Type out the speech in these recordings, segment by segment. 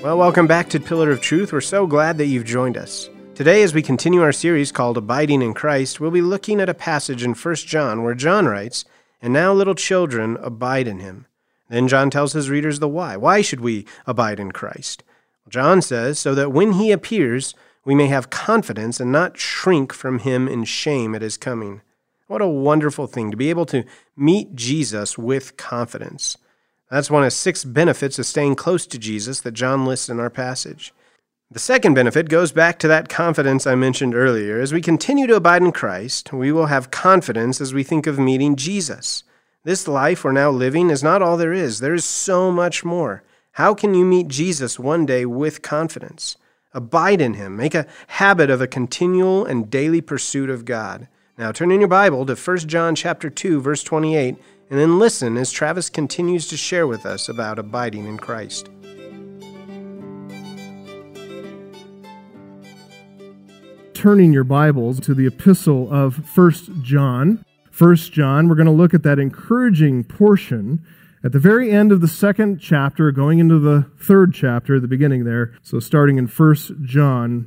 Well, welcome back to Pillar of Truth. We're so glad that you've joined us. Today, as we continue our series called Abiding in Christ, we'll be looking at a passage in 1 John where John writes, "And now, little children, abide in him." Then John tells his readers the why. Why should we abide in Christ? John says, so that when he appears, we may have confidence and not shrink from him in shame at his coming. What a wonderful thing to be able to meet Jesus with confidence. That's one of 6 benefits of staying close to Jesus that John lists in our passage. The second benefit goes back to that confidence I mentioned earlier. As we continue to abide in Christ, we will have confidence as we think of meeting Jesus. This life we're now living is not all there is. There is so much more. How can you meet Jesus one day with confidence? Abide in him. Make a habit of a continual and daily pursuit of God. Now turn in your Bible to 1 John chapter 2, verse 28, and then listen as Travis continues to share with us about abiding in Christ. Turning your Bibles to the epistle of 1 John. 1 John, we're going to look at that encouraging portion at the very end of the 2nd chapter, going into the 3rd chapter at the beginning there. So starting in 1 John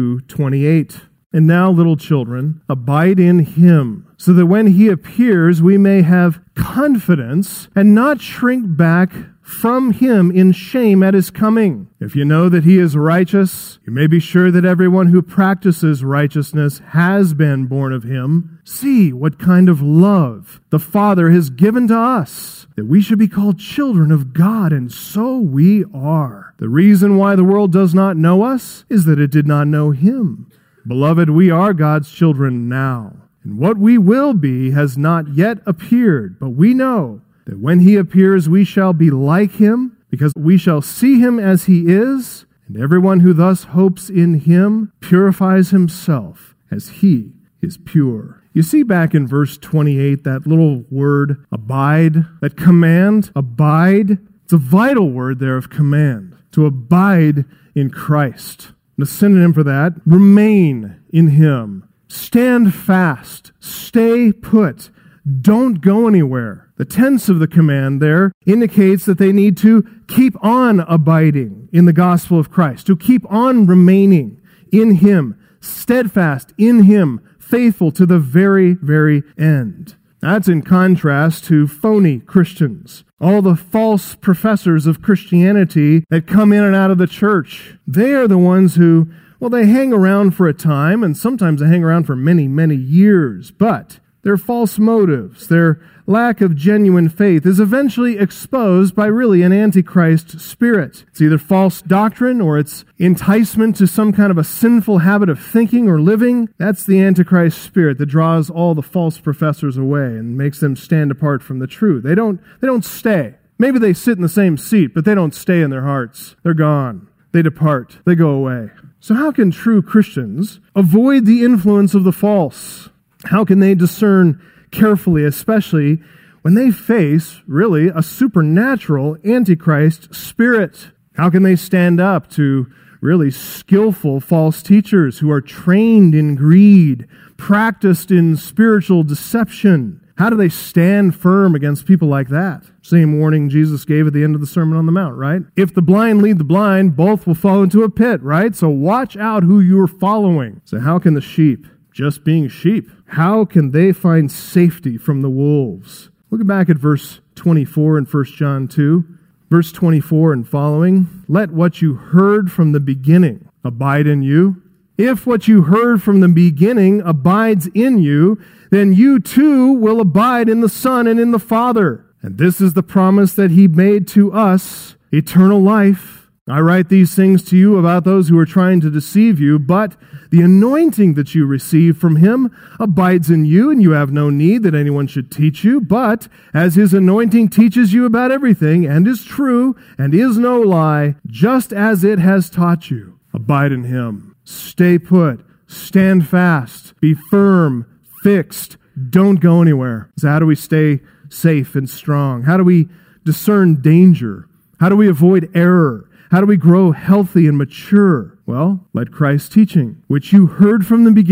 2:28. "And now, little children, abide in him, so that when he appears, we may have confidence and not shrink back from him in shame at his coming. If you know that he is righteous, you may be sure that everyone who practices righteousness has been born of him. See what kind of love the Father has given to us, that we should be called children of God, and so we are. The reason why the world does not know us is that it did not know him. Beloved, we are God's children now, and what we will be has not yet appeared, but we know that when he appears we shall be like him, because we shall see him as he is, and everyone who thus hopes in him purifies himself as he is pure." You see back in verse 28, that little word, abide, that command, abide. It's a vital word there of command, to abide in Christ. And a synonym for that, remain in him. Stand fast. Stay put. Don't go anywhere. The tense of the command there indicates that they need to keep on abiding in the gospel of Christ, to keep on remaining in him, steadfast in him, faithful to the very, very end. That's in contrast to phony Christians, all the false professors of Christianity that come in and out of the church. They are the ones who, well, they hang around for a time, and sometimes they hang around for many, many years, but their false motives, their lack of genuine faith is eventually exposed by really an antichrist spirit. It's either false doctrine or it's enticement to some kind of a sinful habit of thinking or living. That's the antichrist spirit that draws all the false professors away and makes them stand apart from the truth. They don't stay. Maybe they sit in the same seat, but they don't stay in their hearts. They're gone. They depart. They go away. So how can true Christians avoid the influence of the false? How can they discern carefully, especially when they face, really, a supernatural antichrist spirit? How can they stand up to really skillful false teachers who are trained in greed, practiced in spiritual deception? How do they stand firm against people like that? Same warning Jesus gave at the end of the Sermon on the Mount, right? If the blind lead the blind, both will fall into a pit, right? So watch out who you're following. So how can the sheep, just being sheep, how can they find safety from the wolves? Look back at verse 24 in 1 John 2. Verse 24 and following. "Let what you heard from the beginning abide in you. If what you heard from the beginning abides in you, then you too will abide in the Son and in the Father. And this is the promise that he made to us, eternal life. I write these things to you about those who are trying to deceive you, but the anointing that you receive from him abides in you, and you have no need that anyone should teach you. But as his anointing teaches you about everything, and is true, and is no lie, just as it has taught you, abide in him. Stay put, stand fast, be firm, fixed, don't go anywhere." So how do we stay safe and strong? How do we discern danger? How do we avoid error? How do we grow healthy and mature? Well, let Christ's teaching, which you heard from the beginning,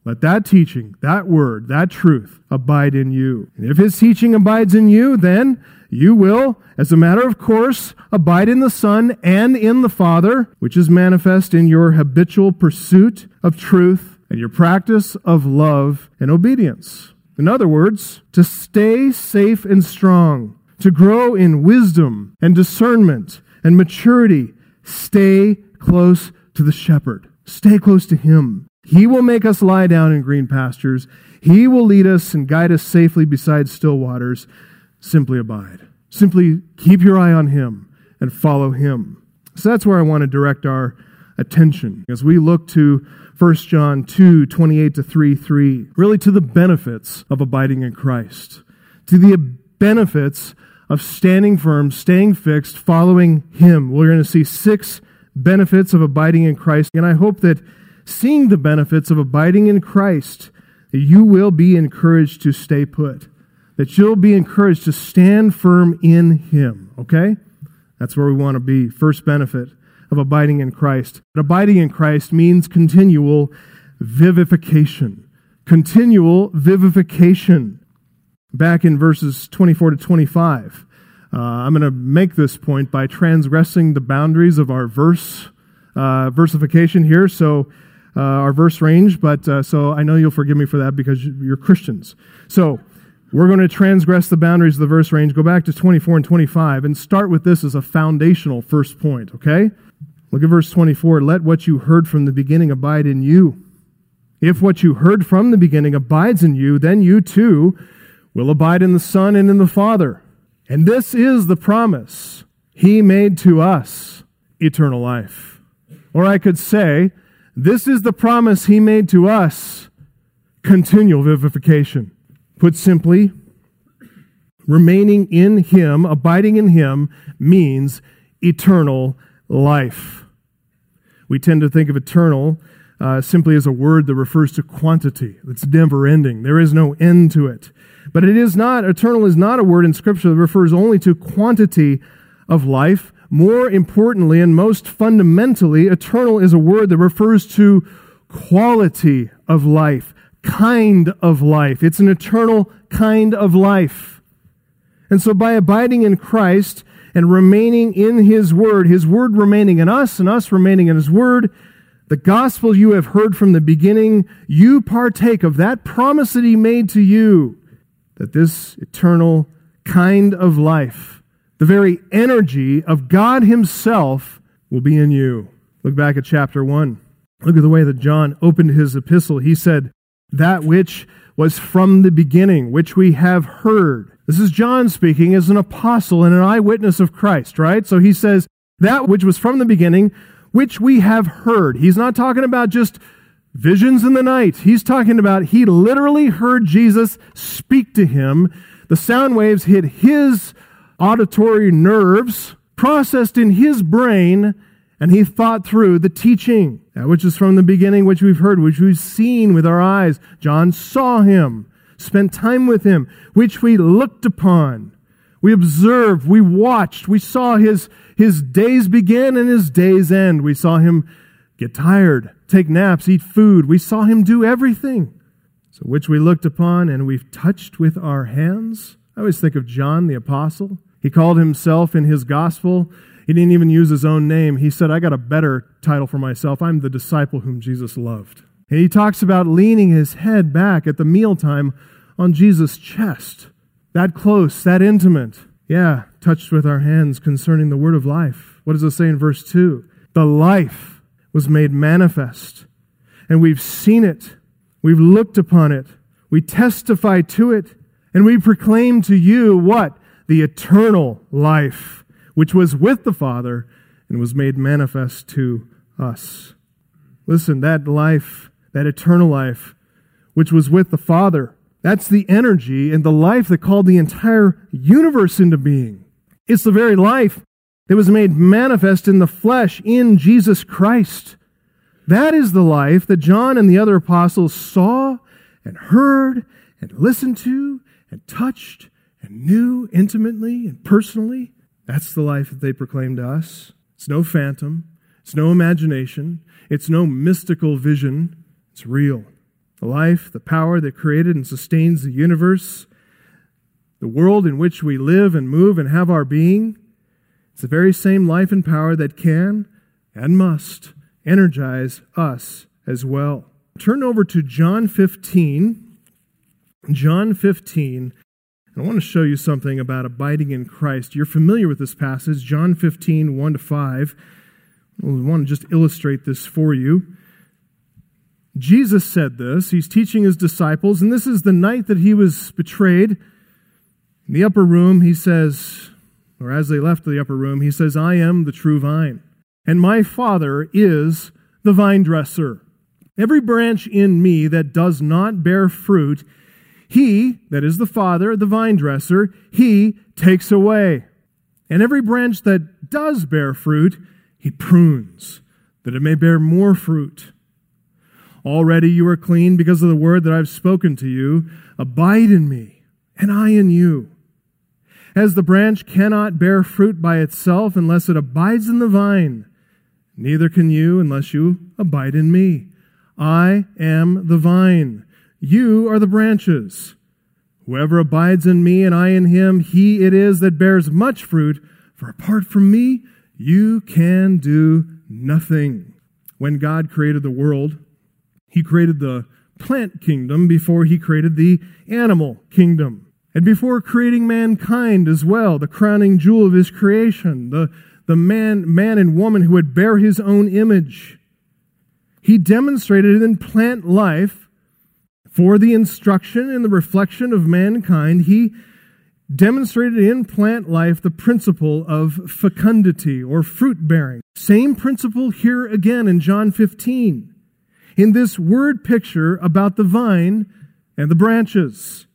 Let that teaching, that word, that truth abide in you. And if his teaching abides in you, then you will, as a matter of course, abide in the Son and in the Father, which is manifest in your habitual pursuit of truth and your practice of love and obedience. In other words, to stay safe and strong, to grow in wisdom and discernment and maturity, stay close to the shepherd. Stay close to him. He will make us lie down in green pastures. He will lead us and guide us safely beside still waters. Simply abide. Simply keep your eye on him and follow him. So that's where I want to direct our attention as we look to 1 John 2, 28 to 3:3, really to the benefits of abiding in Christ, to the benefits of standing firm, staying fixed, following him. We're going to see 6 benefits of abiding in Christ, and I hope that seeing the benefits of abiding in Christ, that you will be encouraged to stay put, that you'll be encouraged to stand firm in him, okay? That's where we want to be. First benefit of abiding in Christ. But abiding in Christ means continual vivification. Continual vivification. Back in verses 24 to 25, I'm going to make this point by transgressing the boundaries of our versification here, so our verse range, but so I know you'll forgive me for that because you're Christians. So we're going to transgress the boundaries of the verse range, go back to 24 and 25, and start with this as a foundational first point, okay? Look at verse 24. Let what you heard from the beginning abide in you. If what you heard from the beginning abides in you, then you too will abide in the Son and in the Father. And this is the promise he made to us, eternal life. Or I could say, this is the promise he made to us, continual vivification. Put simply, remaining in him, abiding in him, means eternal life. We tend to think of eternal simply as a word that refers to quantity. It's never ending. There is no end to it. But it is not, eternal is not a word in Scripture that refers only to quantity of life. More importantly and most fundamentally, eternal is a word that refers to quality of life, kind of life. It's an eternal kind of life. And so by abiding in Christ and remaining in his word remaining in us and us remaining in his word, the gospel you have heard from the beginning, you partake of that promise that he made to you, that this eternal kind of life, the very energy of God himself, will be in you. Look back at chapter 1. Look at the way that John opened his epistle. He said, that which was from the beginning, which we have heard. This is John speaking as an apostle and an eyewitness of Christ, right? So he says, that which was from the beginning, which we have heard. He's not talking about just visions in the night. He's talking about he literally heard Jesus speak to him. The sound waves hit his auditory nerves, processed in his brain, and he thought through the teaching. That which is from the beginning, which we've heard, which we've seen with our eyes. John saw him, spent time with him, which we looked upon. We observed, we watched, we saw his days begin and his days end. We saw him get tired, take naps, eat food. We saw him do everything. So which we looked upon and we've touched with our hands. I always think of John the apostle. He called himself in his gospel. He didn't even use his own name. He said, I got a better title for myself. I'm the disciple whom Jesus loved. And he talks about leaning his head back at the mealtime on Jesus' chest. That close, that intimate. Yeah, touched with our hands concerning the word of life. What does it say in verse 2? The life was made manifest, and we've seen it. We've looked upon it. We testify to it, and we proclaim to you what? The eternal life, which was with the Father and was made manifest to us. Listen, that life, that eternal life, which was with the Father, that's the energy and the life that called the entire universe into being. It's the very life that was made manifest in the flesh in Jesus Christ. That is the life that John and the other apostles saw and heard and listened to and touched and knew intimately and personally. That's the life that they proclaim to us. It's no phantom. It's no imagination. It's no mystical vision. It's real. the life, the power that created and sustains the universe, the world in which we live and move and have our being. It's the very same life and power that can and must energize us as well. Turn over to John 15. John 15. I want to show you something about abiding in Christ. You're familiar with this passage, John 15, 1-5. I want to just illustrate this for you. Jesus said this. He's teaching his disciples, and this is the night that he was betrayed. In the upper room, he says, or as they left the upper room, he says, I am the true vine, and my Father is the vine dresser. Every branch in me that does not bear fruit, he, that is the Father, the vine dresser, he takes away. And every branch that does bear fruit, he prunes, that it may bear more fruit. Already you are clean because of the word that I've spoken to you. Abide in me, and I in you. As the branch cannot bear fruit by itself unless it abides in the vine, neither can you unless you abide in me. I am the vine. You are the branches. Whoever abides in me and I in him, he it is that bears much fruit, for apart from me, you can do nothing. When God created the world, he created the plant kingdom before he created the animal kingdom. And before creating mankind as well, the crowning jewel of his creation, the man and woman who would bear his own image, he demonstrated in plant life for the instruction and the reflection of mankind. He demonstrated in plant life the principle of fecundity or fruit bearing. Same principle here again in John 15. In this word picture about the vine and the branches.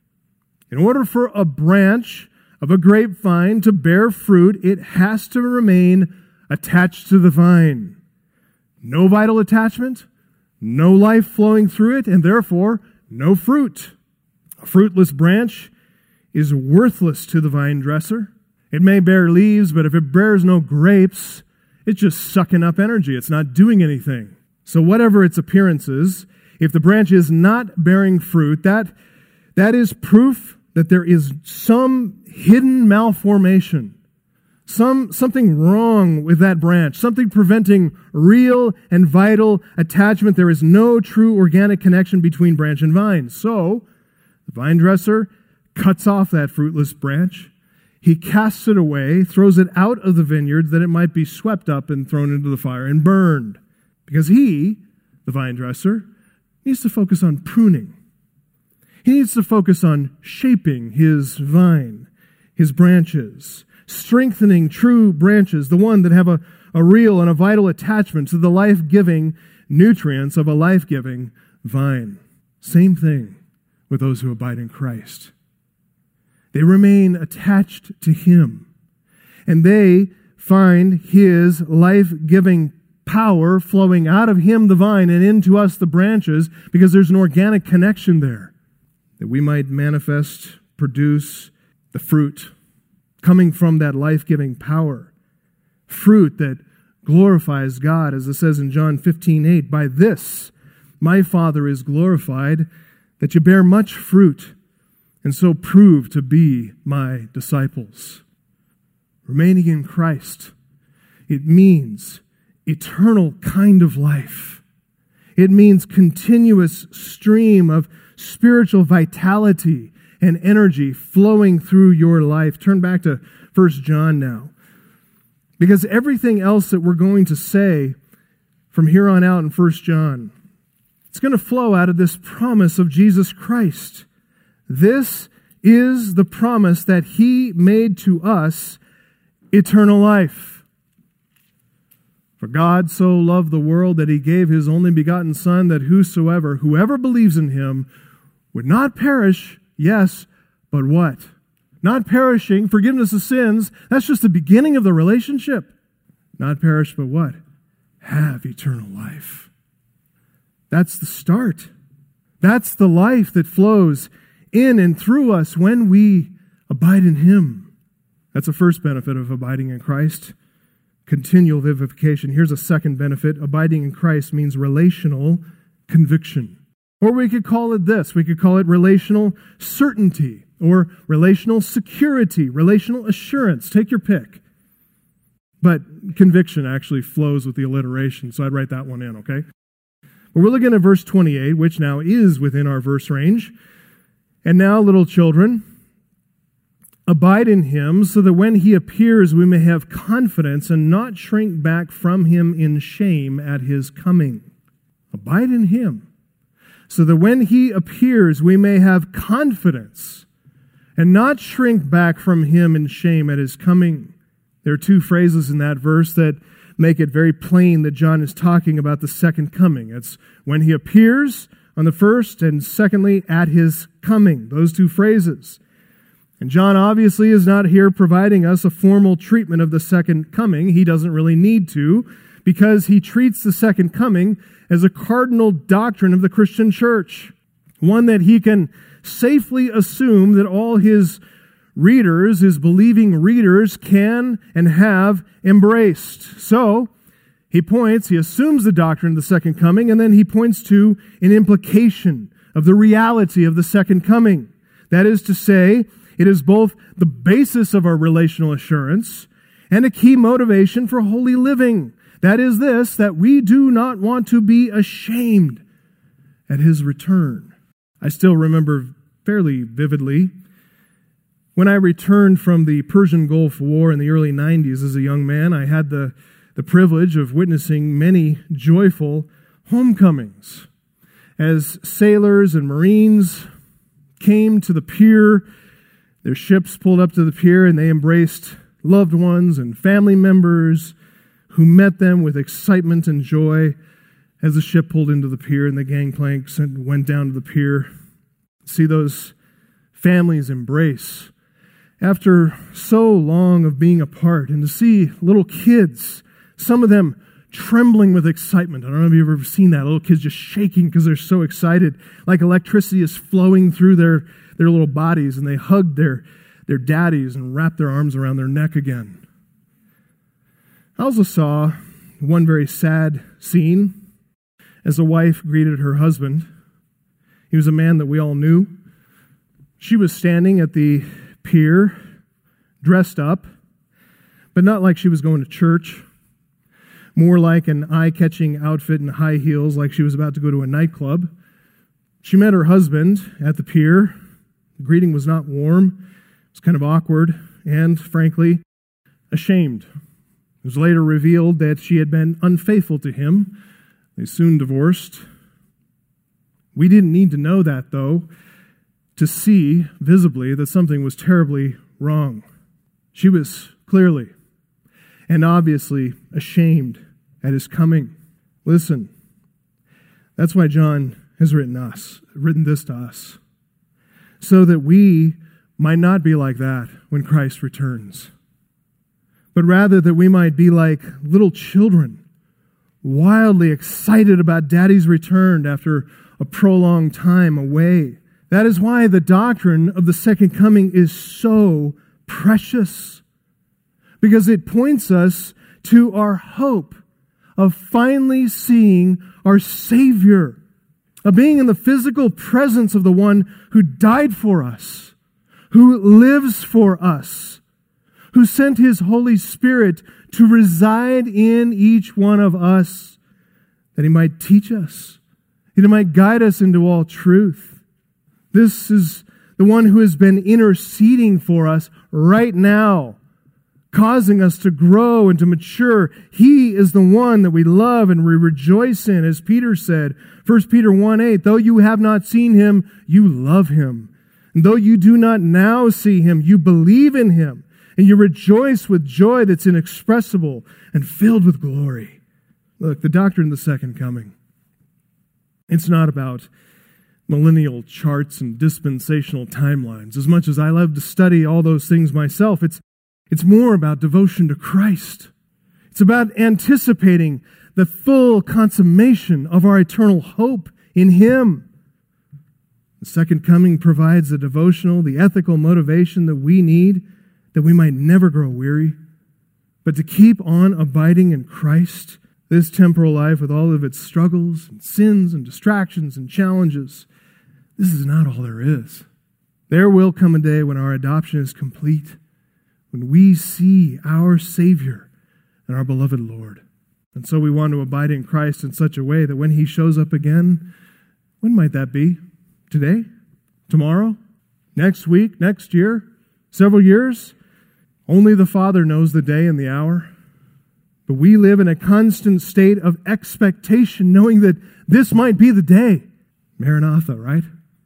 In order for a branch of a grapevine to bear fruit, it has to remain attached to the vine. No vital attachment, no life flowing through it, and therefore no fruit. A fruitless branch is worthless to the vine dresser. It may bear leaves, but if it bears no grapes, it's just sucking up energy. It's not doing anything. So whatever its appearance is, if the branch is not bearing fruit, that is proof that there is some hidden malformation, something wrong with that branch, something preventing real and vital attachment. There is no true organic connection between branch and vine. So the vine dresser cuts off that fruitless branch. He casts it away, throws it out of the vineyard that it might be swept up and thrown into the fire and burned. Because he, the vine dresser, needs to focus on pruning. He needs to focus on shaping his vine, his branches, strengthening true branches, the one that have a real and a vital attachment to the life-giving nutrients of a life-giving vine. Same thing with those who abide in Christ. They remain attached to him, and they find his life-giving power flowing out of him, the vine, and into us, the branches, because there's an organic connection there. That we might manifest, produce the fruit coming from that life-giving power. Fruit that glorifies God, as it says in John 15:8, by this my Father is glorified, that you bear much fruit, and so prove to be my disciples. Remaining in Christ, it means eternal kind of life. It means continuous stream of spiritual vitality and energy flowing through your life. Turn back to 1 John now. Because everything else that we're going to say from here on out in 1 John, it's going to flow out of this promise of Jesus Christ. This is the promise that he made to us, eternal life. For God so loved the world that he gave his only begotten Son, that whoever believes in him would not perish, yes, but what? Not perishing, forgiveness of sins, that's just the beginning of the relationship. Not perish, but what? Have eternal life. That's the start. That's the life that flows in and through us when we abide in him. That's the first benefit of abiding in Christ. Continual vivification. Here's a second benefit. Abiding in Christ means relational conviction. Or we could call it this. We could call it relational certainty or relational security, relational assurance. Take your pick. But conviction actually flows with the alliteration, so I'd write that one in, okay? But we're looking at verse 28, which now is within our verse range. And now, little children, abide in him so that when he appears we may have confidence and not shrink back from him in shame at his coming. Abide in him so that when he appears we may have confidence and not shrink back from him in shame at his coming. There are two phrases in that verse that make it very plain that John is talking about the second coming. It's when he appears on the first, and secondly, at his coming. Those two phrases. And John obviously is not here providing us a formal treatment of the second coming. He doesn't really need to, because he treats the second coming as a cardinal doctrine of the Christian church. One that he can safely assume that all his readers, his believing readers, can and have embraced. So, he assumes the doctrine of the second coming, and then he points to an implication of the reality of the second coming. That is to say, it is both the basis of our relational assurance and a key motivation for holy living. That is this, that we do not want to be ashamed at his return. I still remember fairly vividly when I returned from the Persian Gulf War in the early 90s as a young man. I had the privilege of witnessing many joyful homecomings as sailors and Marines came to the pier. Their ships pulled up to the pier and they embraced loved ones and family members who met them with excitement and joy as the ship pulled into the pier and the gangplank went down to the pier. See those families embrace after so long of being apart, and to see little kids, some of them trembling with excitement. I don't know if you've ever seen that. Little kids just shaking because they're so excited, like electricity is flowing through their little bodies, and they hug their daddies and wrap their arms around their neck again. I also saw one very sad scene as a wife greeted her husband. He was a man that we all knew. She was standing at the pier, dressed up, but not like she was going to church. More like an eye-catching outfit and high heels, like she was about to go to a nightclub. She met her husband at the pier. The greeting was not warm. It was kind of awkward and, frankly, ashamed. It was later revealed that she had been unfaithful to him. They soon divorced. We didn't need to know that, though, to see visibly that something was terribly wrong. She was clearly and obviously ashamed at his coming. Listen, that's why John has written this to us, so that we might not be like that when Christ returns, but rather that we might be like little children, wildly excited about Daddy's return after a prolonged time away. That is why the doctrine of the second coming is so precious, because it points us to our hope of finally seeing our Savior, of being in the physical presence of the one who died for us, who lives for us, who sent his Holy Spirit to reside in each one of us, that he might teach us, that he might guide us into all truth. This is the one who has been interceding for us right now, causing us to grow and to mature. He is the one that we love and we rejoice in, as Peter said, 1 Peter 1:8, though you have not seen him, you love him. And though you do not now see him, you believe in him, and you rejoice with joy that's inexpressible and filled with glory. Look, the doctrine of the second coming, it's not about millennial charts and dispensational timelines. As much as I love to study all those things myself, it's more about devotion to Christ. It's about anticipating the full consummation of our eternal hope in him. The second coming provides the devotional, the ethical motivation that we need, that we might never grow weary, but to keep on abiding in Christ This temporal life, with all of its struggles and sins and distractions and challenges, this is not all there is. There will come a day when our adoption is complete, when we see our Savior and our beloved Lord. And so we want to abide in Christ in such a way that when He shows up again, when might that be? Today? Tomorrow? Next week? Next year? Several years? Only the Father knows the day and the hour. But we live in a constant state of expectation, knowing that this might be the day. Maranatha, right?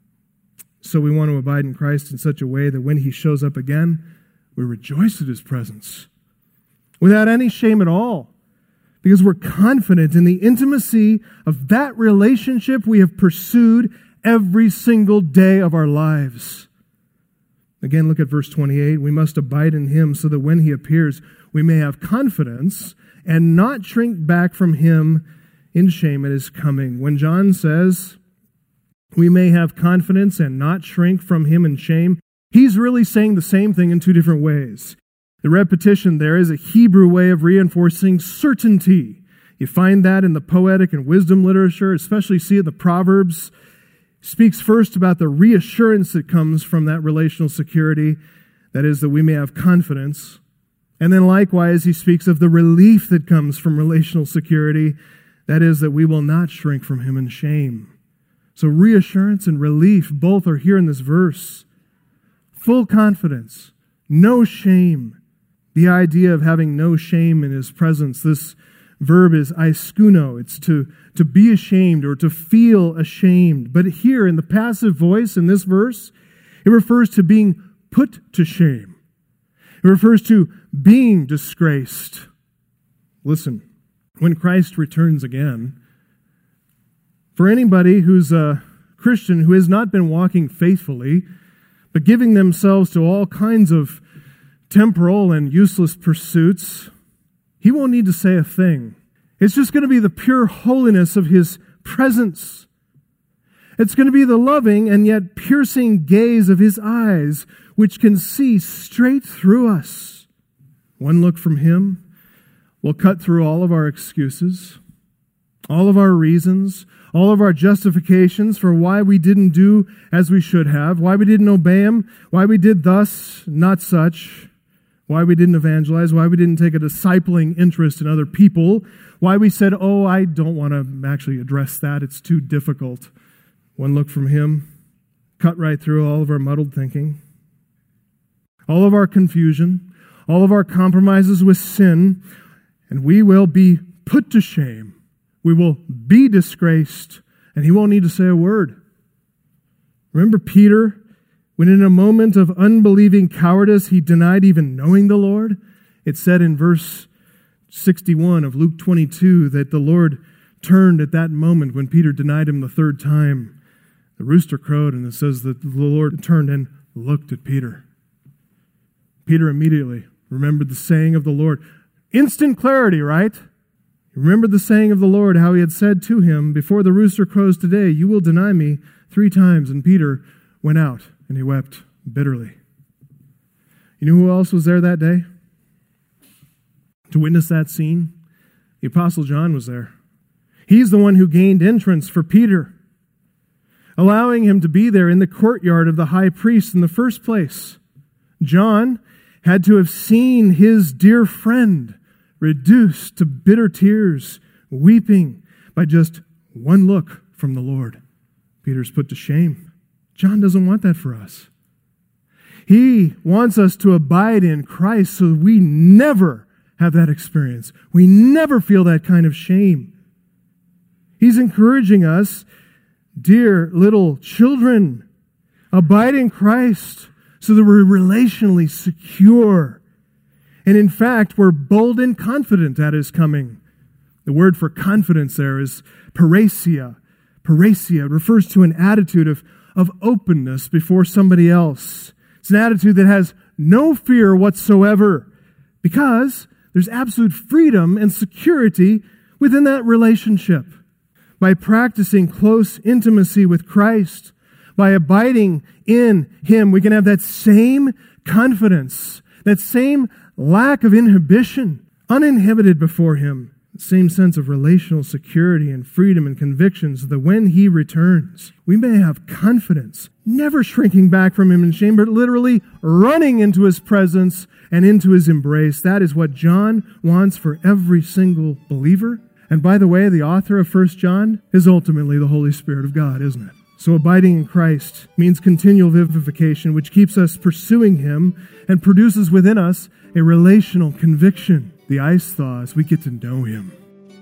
So we want to abide in Christ in such a way that when He shows up again, we rejoice at His presence without any shame at all, because we're confident in the intimacy of that relationship we have pursued every single day of our lives. Again, look at verse 28. We must abide in Him so that when He appears, we may have confidence and not shrink back from Him in shame at His coming. When John says we may have confidence and not shrink from Him in shame, he's really saying the same thing in two different ways. The repetition there is a Hebrew way of reinforcing certainty. You find that in the poetic and wisdom literature, especially see it in the Proverbs. It speaks first about the reassurance that comes from that relational security, that is, that we may have confidence. And then likewise, he speaks of the relief that comes from relational security, that is, that we will not shrink from Him in shame. So reassurance and relief both are here in this verse. Full confidence, no shame. The idea of having no shame in His presence, this verb is aiskuno. It's to be ashamed or to feel ashamed. But here in the passive voice in this verse, it refers to being put to shame. It refers to being disgraced. Listen, when Christ returns again, for anybody who's a Christian who has not been walking faithfully, but giving themselves to all kinds of temporal and useless pursuits, he won't need to say a thing. It's just going to be the pure holiness of His presence. It's going to be the loving and yet piercing gaze of His eyes, which can see straight through us. One look from Him will cut through all of our excuses, all of our reasons, all of our justifications for why we didn't do as we should have, why we didn't obey Him, why we did thus, not such, why we didn't evangelize, why we didn't take a discipling interest in other people, why we said, oh, I don't want to actually address that, it's too difficult. One look from Him, cut right through all of our muddled thinking, all of our confusion, all of our compromises with sin, and we will be put to shame. We will be disgraced, and He won't need to say a word. Remember Peter, when in a moment of unbelieving cowardice he denied even knowing the Lord? It said in verse 61 of Luke 22 that the Lord turned at that moment when Peter denied Him the third time. The rooster crowed, and it says that the Lord turned and looked at Peter. Peter immediately remembered the saying of the Lord. Instant clarity, right? He remembered the saying of the Lord, how He had said to him, before the rooster crows today, you will deny me 3 times. And Peter went out and he wept bitterly. You know who else was there that day to witness that scene? The Apostle John was there. He's the one who gained entrance for Peter, allowing him to be there in the courtyard of the high priest in the first place. John had to have seen his dear friend reduced to bitter tears, weeping by just one look from the Lord. Peter's put to shame. John doesn't want that for us. He wants us to abide in Christ so that we never have that experience. We never feel that kind of shame. He's encouraging us, dear little children, abide in Christ so that we're relationally secure. And in fact, we're bold and confident at His coming. The word for confidence there is parrhesia. Parrhesia refers to an attitude of openness before somebody else. It's an attitude that has no fear whatsoever because there's absolute freedom and security within that relationship. By practicing close intimacy with Christ, by abiding in Him, we can have that same confidence, that same lack of inhibition, uninhibited before Him. same sense of relational security and freedom and convictions, that when He returns, we may have confidence, never shrinking back from Him in shame, but literally running into His presence and into His embrace. That is what John wants for every single believer. And by the way, the author of 1 John is ultimately the Holy Spirit of God, isn't it? So abiding in Christ means continual vivification, which keeps us pursuing Him and produces within us a relational conviction. The ice thaws, we get to know Him.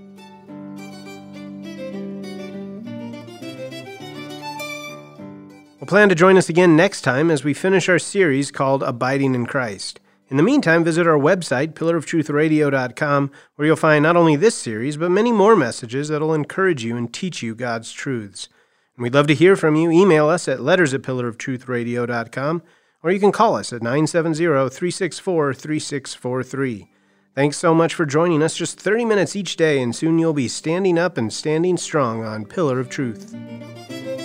We'll plan to join us again next time as we finish our series called Abiding in Christ. In the meantime, visit our website, pillarofTruthRadio.com, where you'll find not only this series, but many more messages that'll encourage you and teach you God's truths. And we'd love to hear from you. Email us at letters@pillarofTruthRadio.com, or you can call us at 970-364-3643. Thanks so much for joining us. Just 30 minutes each day, and soon you'll be standing up and standing strong on Pillar of Truth.